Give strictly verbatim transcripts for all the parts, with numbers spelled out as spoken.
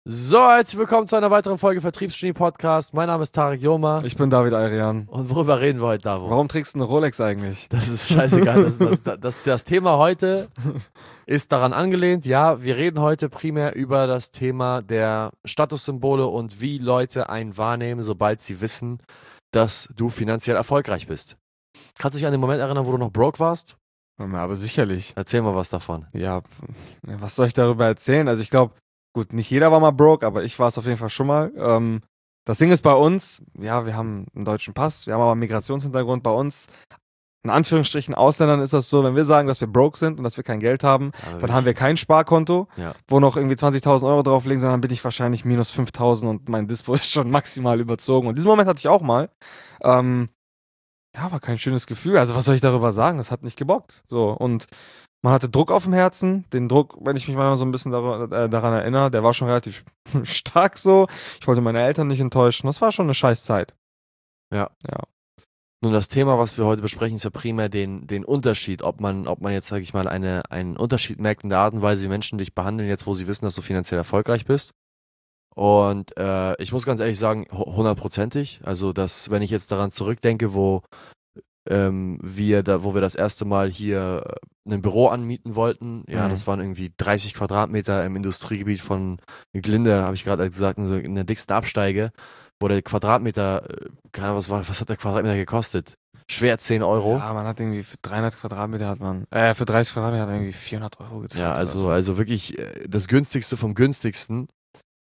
So, herzlich willkommen zu einer weiteren Folge Vertriebsgenie Podcast. Mein Name ist Tarek Joma. Ich bin David Ayrian. Und worüber reden wir heute, Davo? Warum trägst du eine Rolex eigentlich? Das ist scheißegal. Das, das, das, das, das Thema heute ist daran angelehnt. Ja, wir reden heute primär über das Thema der Statussymbole und wie Leute einen wahrnehmen, sobald sie wissen, dass du finanziell erfolgreich bist. Kannst du dich an den Moment erinnern, wo du noch broke warst? Aber sicherlich. Erzähl mal was davon. Ja, was soll ich darüber erzählen? Also ich glaube, gut, nicht jeder war mal broke, aber ich war es auf jeden Fall schon mal. Ähm, das Ding ist bei uns, ja, wir haben einen deutschen Pass, wir haben aber einen Migrationshintergrund. Bei uns, in Anführungsstrichen Ausländern, ist das so, wenn wir sagen, dass wir broke sind und dass wir kein Geld haben, Aber dann ich- haben wir kein Sparkonto, Ja. wo noch irgendwie zwanzigtausend Euro drauflegen, sondern bin ich wahrscheinlich minus fünftausend und mein Dispo ist schon maximal überzogen. Und diesen Moment hatte ich auch mal. Ähm, ja, war kein schönes Gefühl. Also was soll ich darüber sagen? Es hat nicht gebockt. So, und man hatte Druck auf dem Herzen. Den Druck, wenn ich mich mal so ein bisschen dar äh, daran erinnere, der war schon relativ stark so. Ich wollte meine Eltern nicht enttäuschen. Das war schon eine scheiß Zeit. Ja. Ja. Nun, das Thema, was wir heute besprechen, ist ja primär den, den Unterschied, ob man, ob man jetzt, sage ich mal, eine, einen Unterschied merkt in der Art und Weise, wie Menschen dich behandeln, jetzt wo sie wissen, dass du finanziell erfolgreich bist. Und äh, ich muss ganz ehrlich sagen, hu- hundertprozentig. Also, dass, wenn ich jetzt daran zurückdenke, wo ähm, wir da, wo wir das erste Mal hier äh, ein Büro anmieten wollten, ja, Mhm. das waren irgendwie dreißig Quadratmeter im Industriegebiet von Glinde, habe ich gerade gesagt, in, so, in der dicksten Absteige, wo der Quadratmeter, äh, keine Ahnung, was war, was hat der Quadratmeter gekostet? Schwer zehn Euro. Ja, man hat irgendwie für dreihundert Quadratmeter hat man, äh, für dreißig Quadratmeter hat man irgendwie vierhundert Euro gezahlt. Ja, oder also, so. also wirklich äh, das günstigste vom günstigsten.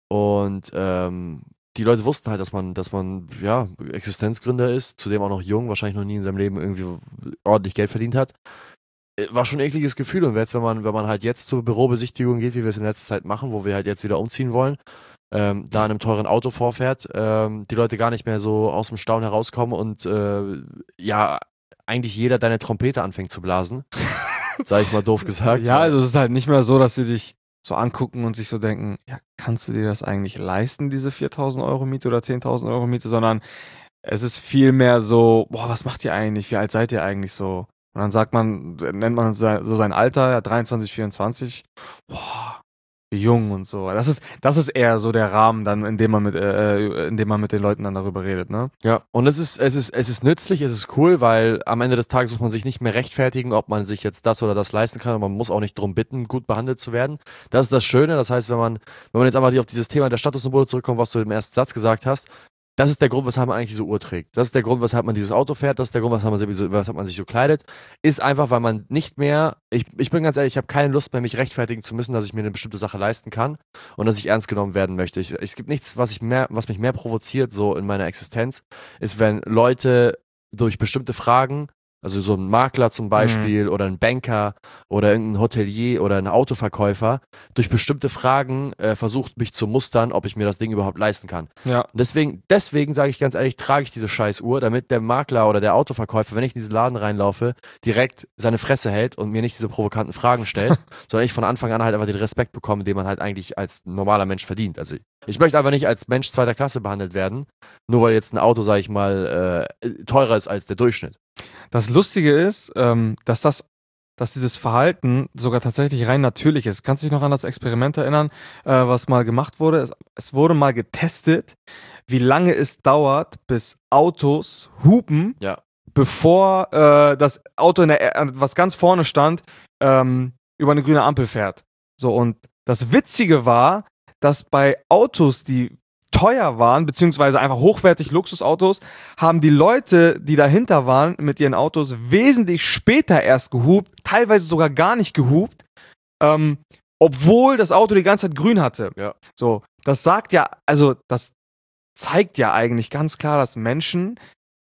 Und ähm, die Leute wussten halt, dass man, dass man, ja, Existenzgründer ist, zudem auch noch jung, wahrscheinlich noch nie in seinem Leben irgendwie ordentlich Geld verdient hat. Äh, War schon ein ekliges Gefühl. Und jetzt, wenn man, wenn man halt jetzt zur Bürobesichtigung geht, wie wir es in letzter Zeit machen, wo wir halt jetzt wieder umziehen wollen, ähm, da in einem teuren Auto vorfährt, ähm, die Leute gar nicht mehr so aus dem Staunen herauskommen und äh, ja, eigentlich jeder deine Trompete anfängt zu blasen. Sag ich mal doof gesagt. Ja, also es ist halt nicht mehr so, dass sie dich so angucken und sich so denken, ja, kannst du dir das eigentlich leisten, diese viertausend Euro Miete oder zehntausend Euro Miete, sondern es ist viel mehr so, boah, was macht ihr eigentlich, wie alt seid ihr eigentlich so? Und dann sagt man, nennt man so so sein Alter, ja, dreiundzwanzig, vierundzwanzig, boah, wie jung und so. Das ist, das ist eher so der Rahmen dann, in dem man mit, äh, in dem man mit den Leuten dann darüber redet, ne? Ja, und es ist, es ist, es ist nützlich, es ist cool, weil am Ende des Tages muss man sich nicht mehr rechtfertigen, ob man sich jetzt das oder das leisten kann. Und man muss auch nicht drum bitten, gut behandelt zu werden. Das ist das Schöne. Das heißt, wenn man, wenn man jetzt einmal auf dieses Thema der Statussymbole zurückkommt, was du im ersten Satz gesagt hast, das ist der Grund, weshalb man eigentlich diese Uhr trägt. Das ist der Grund, weshalb man dieses Auto fährt. Das ist der Grund, weshalb man sich so, weshalb man sich so kleidet. Ist einfach, weil man nicht mehr, ich, ich bin ganz ehrlich, ich habe keine Lust mehr, mich rechtfertigen zu müssen, dass ich mir eine bestimmte Sache leisten kann und dass ich ernst genommen werden möchte. Ich, es gibt nichts, was, ich mehr, was mich mehr provoziert, so in meiner Existenz, ist, wenn Leute durch bestimmte Fragen, also so ein Makler zum Beispiel oder ein Banker oder irgendein Hotelier oder ein Autoverkäufer, durch bestimmte Fragen äh, versucht, mich zu mustern, ob ich mir das Ding überhaupt leisten kann. Ja. Und deswegen, deswegen sage ich ganz ehrlich, trage ich diese scheiß Uhr, damit der Makler oder der Autoverkäufer, wenn ich in diesen Laden reinlaufe, direkt seine Fresse hält und mir nicht diese provokanten Fragen stellt, sondern ich von Anfang an halt einfach den Respekt bekomme, den man halt eigentlich als normaler Mensch verdient. Also ich möchte einfach nicht als Mensch zweiter Klasse behandelt werden, nur weil jetzt ein Auto, sage ich mal, äh, teurer ist als der Durchschnitt. Das Lustige ist, ähm, dass das, dass dieses Verhalten sogar tatsächlich rein natürlich ist. Kannst du dich noch an das Experiment erinnern, äh, was mal gemacht wurde? Es, es wurde mal getestet, wie lange es dauert, bis Autos hupen, Ja. bevor äh, das Auto, in der, äh, was ganz vorne stand, ähm, über eine grüne Ampel fährt. So, und das Witzige war, dass bei Autos, die teuer waren, beziehungsweise einfach hochwertig Luxusautos, haben die Leute, die dahinter waren mit ihren Autos, wesentlich später erst gehupt, teilweise sogar gar nicht gehupt, ähm, obwohl das Auto die ganze Zeit grün hatte. Ja. So, das sagt ja, also das zeigt ja eigentlich ganz klar, dass Menschen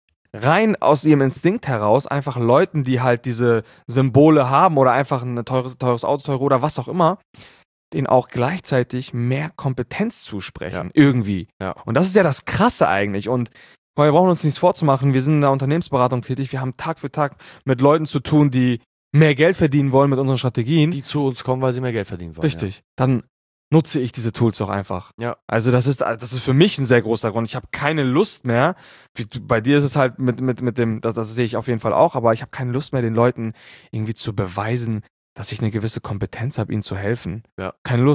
rein aus ihrem Instinkt heraus einfach Leuten, die halt diese Symbole haben oder einfach ein teures, teures Auto, teure oder was auch immer, denen auch gleichzeitig mehr Kompetenz zusprechen, Ja. irgendwie. Ja. Und das ist ja das Krasse eigentlich. Und wir brauchen uns nichts vorzumachen, wir sind in der Unternehmensberatung tätig, wir haben Tag für Tag mit Leuten zu tun, die mehr Geld verdienen wollen mit unseren Strategien. Die zu uns kommen, weil sie mehr Geld verdienen wollen. Richtig. Dann nutze ich diese Tools auch einfach. Ja. Also das ist, das ist für mich ein sehr großer Grund. Ich habe keine Lust mehr, wie, du- bei dir ist es halt mit, mit, mit dem, das, das sehe ich auf jeden Fall auch, aber ich habe keine Lust mehr, den Leuten irgendwie zu beweisen, dass ich eine gewisse Kompetenz habe, ihnen zu helfen. Ja. Keine Lust.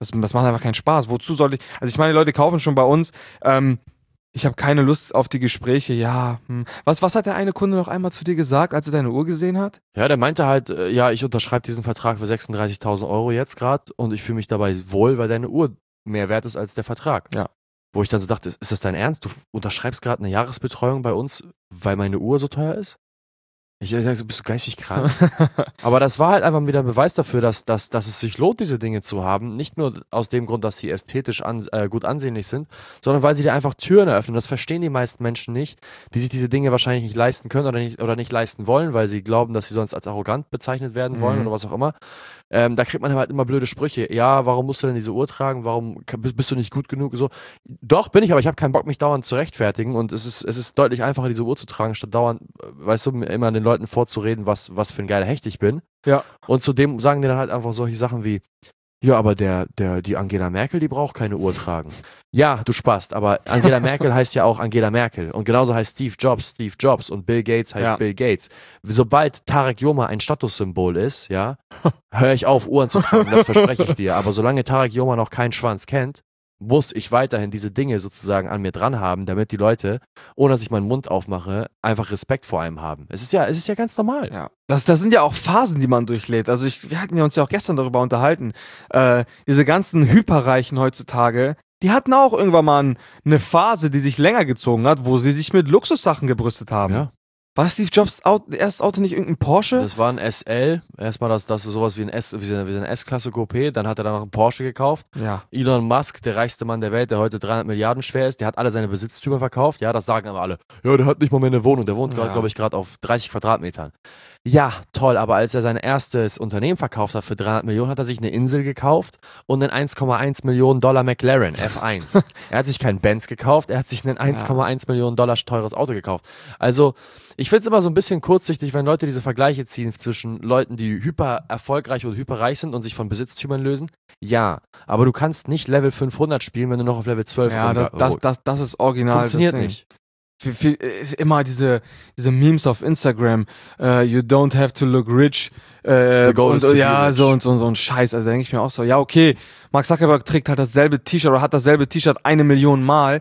Das, das macht einfach keinen Spaß. Wozu soll ich, also ich meine, die Leute kaufen schon bei uns, ähm, ich habe keine Lust auf die Gespräche, ja. Hm. Was, was hat der eine Kunde noch einmal zu dir gesagt, als er deine Uhr gesehen hat? Ja, der meinte halt, äh, ja, ich unterschreibe diesen Vertrag für sechsunddreißigtausend Euro jetzt gerade und ich fühle mich dabei wohl, weil deine Uhr mehr wert ist als der Vertrag. Ja. Wo ich dann so dachte, ist, ist das dein Ernst? Du unterschreibst gerade eine Jahresbetreuung bei uns, weil meine Uhr so teuer ist? Ich sag so, bist du geistig krank? Aber das war halt einfach wieder ein Beweis dafür, dass, dass, dass es sich lohnt, diese Dinge zu haben. Nicht nur aus dem Grund, dass sie ästhetisch an, äh, gut ansehnlich sind, sondern weil sie dir einfach Türen eröffnen. Das verstehen die meisten Menschen nicht, die sich diese Dinge wahrscheinlich nicht leisten können oder nicht, oder nicht leisten wollen, weil sie glauben, dass sie sonst als arrogant bezeichnet werden wollen Mhm. oder was auch immer. Ähm, da kriegt man halt immer blöde Sprüche. Ja, warum musst du denn diese Uhr tragen? Warum k- bist bist du nicht gut genug? So, doch, bin ich, aber ich habe keinen Bock, mich dauernd zu rechtfertigen. Und es ist, es ist deutlich einfacher, diese Uhr zu tragen, statt dauernd, äh, weißt du, immer den Leuten vorzureden, was, was für ein geiler Hecht ich bin. Ja. Und zudem sagen die dann halt einfach solche Sachen wie, ja, aber der, der, die Angela Merkel, die braucht keine Uhr tragen. Ja, du Spast, aber Angela Merkel heißt ja auch Angela Merkel. Und genauso heißt Steve Jobs Steve Jobs und Bill Gates heißt Ja. Bill Gates. Sobald Tarek Yoma ein Statussymbol ist, ja, höre ich auf, Uhren zu tragen, das verspreche ich dir. Aber solange Tarek Yoma noch keinen Schwanz kennt, muss ich weiterhin diese Dinge sozusagen an mir dran haben, damit die Leute, ohne dass ich meinen Mund aufmache, einfach Respekt vor einem haben. Es ist ja, es ist ja ganz normal. Ja, das, das sind ja auch Phasen, die man durchlebt. Also ich, wir hatten ja uns ja auch gestern darüber unterhalten. Äh, diese ganzen Hyperreichen heutzutage, die hatten auch irgendwann mal ein- eine Phase, die sich länger gezogen hat, wo sie sich mit Luxussachen gebrüstet haben. Ja. War Steve Jobs Auto, erstes Auto nicht irgendein Porsche? Das war ein S L, erstmal das, das sowas wie ein S, wie so eine, wie so eine S-Klasse Coupé, dann hat er dann noch einen Porsche gekauft. Ja. Elon Musk, der reichste Mann der Welt, der heute dreihundert Milliarden schwer ist, der hat alle seine Besitztümer verkauft. Ja, das sagen aber alle. Ja, der hat nicht mal mehr eine Wohnung, der wohnt gerade, Ja. glaube ich, gerade auf dreißig Quadratmetern. Ja, toll, aber als er sein erstes Unternehmen verkauft hat für dreihundert Millionen, hat er sich eine Insel gekauft und einen eins Komma eins Millionen Dollar McLaren F eins. Er hat sich keinen Benz gekauft, er hat sich ein eins Komma eins Millionen Dollar teures Auto gekauft. Also, ich finde es immer so ein bisschen kurzsichtig, wenn Leute diese Vergleiche ziehen zwischen Leuten, die hyper erfolgreich oder hyperreich sind und sich von Besitztümern lösen. Ja, aber du kannst nicht Level fünfhundert spielen, wenn du noch auf Level zwölf Ja, das, rumga- das, das, das ist original. funktioniert das Ding. nicht. Viel, viel, ist immer diese, diese Memes auf Instagram, äh, you don't have to look rich. Äh, The goal und, is to be ja, rich. so und so, so ein Scheiß. Also da denke ich mir auch so, ja, okay, Mark Zuckerberg trägt halt dasselbe T-Shirt oder hat dasselbe T-Shirt eine Million Mal.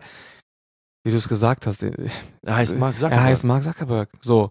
Wie du es gesagt hast, Er heißt Mark Zuckerberg. er heißt Mark Zuckerberg. So.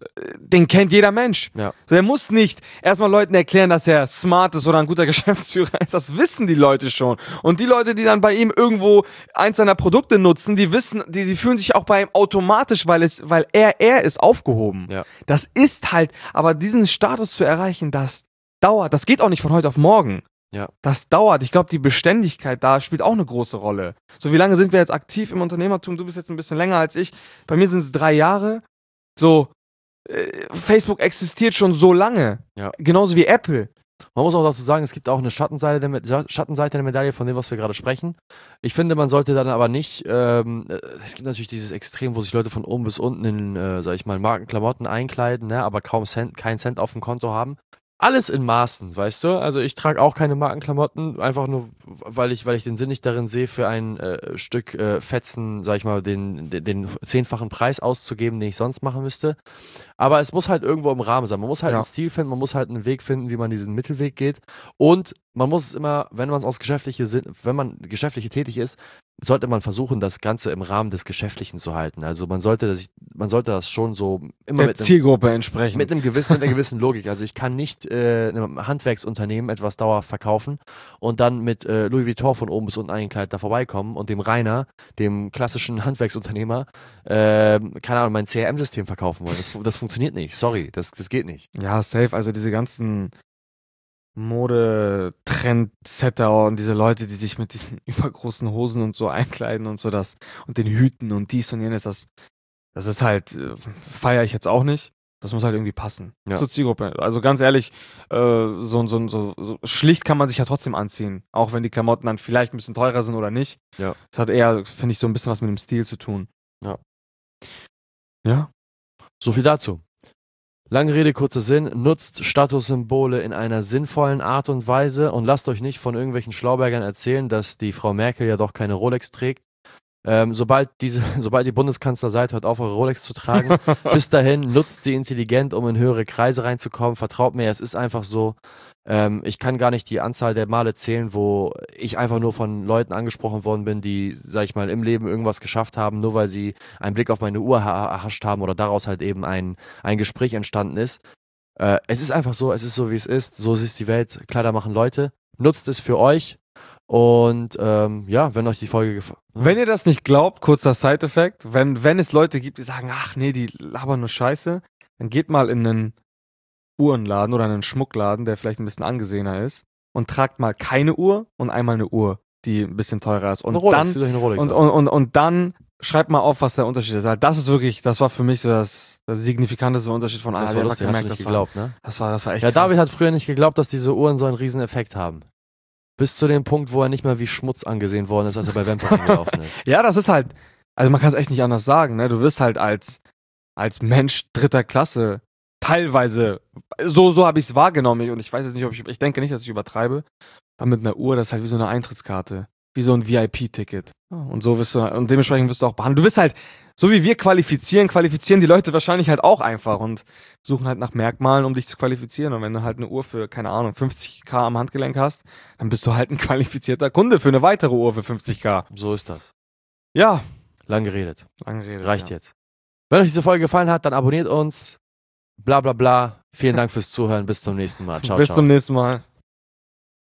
Den kennt jeder Mensch. Ja. So, er muss nicht erstmal Leuten erklären, dass er smart ist oder ein guter Geschäftsführer ist. Das wissen die Leute schon. Und die Leute, die dann bei ihm irgendwo eins seiner Produkte nutzen, die wissen, die, die fühlen sich auch bei ihm automatisch, weil es, weil er, er ist aufgehoben. Ja. Das ist halt, aber diesen Status zu erreichen, das dauert. Das geht auch nicht von heute auf morgen. Ja. Das dauert. Ich glaube, die Beständigkeit da spielt auch eine große Rolle. So, wie lange sind wir jetzt aktiv im Unternehmertum? Du bist jetzt ein bisschen länger als ich. Bei mir sind es drei Jahre. So, äh, Facebook existiert schon so lange. Ja. Genauso wie Apple. Man muss auch dazu sagen, es gibt auch eine Schattenseite der, Me- Schattenseite der Medaille von dem, was wir gerade sprechen. Ich finde, man sollte dann aber nicht, ähm, äh, es gibt natürlich dieses Extrem, wo sich Leute von oben bis unten in, äh, sag ich mal, Markenklamotten einkleiden, ne, aber kaum Cent, keinen Cent auf dem Konto haben. Alles in Maßen, weißt du? Also ich trage auch keine Markenklamotten, einfach nur, weil ich, weil ich den Sinn nicht darin sehe, für ein äh, Stück äh, Fetzen, sag ich mal, den, den, den zehnfachen Preis auszugeben, den ich sonst machen müsste. Aber es muss halt irgendwo im Rahmen sein. Man muss halt Ja. einen Stil finden, man muss halt einen Weg finden, wie man diesen Mittelweg geht. Und man muss es immer, wenn man es aus geschäftliche Sinn, wenn man geschäftlich tätig ist, sollte man versuchen, das Ganze im Rahmen des Geschäftlichen zu halten. Also man sollte das, man sollte das schon so immer Der mit einem, Zielgruppe entsprechend. mit einem gewissen, mit einer gewissen Logik. Also ich kann nicht äh, einem Handwerksunternehmen etwas dauerhaft verkaufen und dann mit äh, Louis Vuitton von oben bis unten eingekleidet da vorbeikommen und dem Rainer, dem klassischen Handwerksunternehmer, äh, keine Ahnung, mein C R M-System verkaufen wollen. Das, fu- das funktioniert nicht. Sorry, das, das geht nicht. Ja, safe. Also diese ganzen Mode-Trendsetter und diese Leute, die sich mit diesen übergroßen Hosen und so einkleiden und so das und den Hüten und dies und jenes, das, das ist halt, äh, feiere ich jetzt auch nicht. Das muss halt irgendwie passen Ja. zur Zielgruppe. Also ganz ehrlich, äh, so, so, so, so schlicht kann man sich ja trotzdem anziehen, auch wenn die Klamotten dann vielleicht ein bisschen teurer sind oder nicht. Ja. Das hat eher, finde ich, so ein bisschen was mit dem Stil zu tun. Ja. Ja. So viel dazu. Lange Rede, kurzer Sinn, nutzt Statussymbole in einer sinnvollen Art und Weise und lasst euch nicht von irgendwelchen Schlaubergern erzählen, dass die Frau Merkel ja doch keine Rolex trägt. Ähm, sobald, diese, sobald die Bundeskanzler seid, hört auf, eure Rolex zu tragen. Bis dahin nutzt sie intelligent, um in höhere Kreise reinzukommen. Vertraut mir, es ist einfach so. Ähm, ich kann gar nicht die Anzahl der Male zählen, wo ich einfach nur von Leuten angesprochen worden bin, die, sag ich mal, im Leben irgendwas geschafft haben, nur weil sie einen Blick auf meine Uhr ha- erhascht haben oder daraus halt eben ein, ein Gespräch entstanden ist. Äh, es ist einfach so, es ist so, wie es ist. So ist die Welt. Kleider machen Leute. Nutzt es für euch. Und ähm, ja, wenn euch die Folge gefallen. Wenn ihr das nicht glaubt, kurzer Side-Effekt, wenn, wenn es Leute gibt, die sagen, ach nee, die labern nur Scheiße, dann geht mal in einen Uhrenladen oder einen Schmuckladen, der vielleicht ein bisschen angesehener ist, und tragt mal keine Uhr und einmal eine Uhr, die ein bisschen teurer ist. Und Eine Rolex, dann zieht euch eine Rolex und, an. und, und, und dann schreibt mal auf, was der Unterschied ist. Also das ist wirklich, das war für mich so das, das signifikanteste Unterschied von Das ah, war ich hab lustig, hast du gemerkt, nicht das war, geglaubt, ne? das war, das war echt Ja, krass. David hat früher nicht geglaubt, dass diese Uhren so einen riesen Effekt haben. Bis zu dem Punkt, wo er nicht mehr wie Schmutz angesehen worden ist, als er bei Vampire gelaufen ist. Ja, das ist halt, also man kann es echt nicht anders sagen, ne? Du wirst halt als, als Mensch dritter Klasse teilweise, so, so habe ich es wahrgenommen und ich weiß jetzt nicht, ob ich, ich denke nicht, dass ich übertreibe, aber mit einer Uhr, das ist halt wie so eine Eintrittskarte, wie so ein V I P-Ticket. Und so wirst du, und dementsprechend wirst du auch behandelt. Du wirst halt, so wie wir qualifizieren, qualifizieren die Leute wahrscheinlich halt auch einfach und suchen halt nach Merkmalen, um dich zu qualifizieren. Und wenn du halt eine Uhr für, keine Ahnung, fünfzig K am Handgelenk hast, dann bist du halt ein qualifizierter Kunde für eine weitere Uhr für fünfzig K. So ist das. Ja. Lang geredet. Lange Rede. Reicht ja. jetzt. Wenn euch diese Folge gefallen hat, dann abonniert uns. Bla bla bla. Vielen Dank fürs Zuhören. Bis zum nächsten Mal. Ciao, Bis ciao. zum nächsten Mal.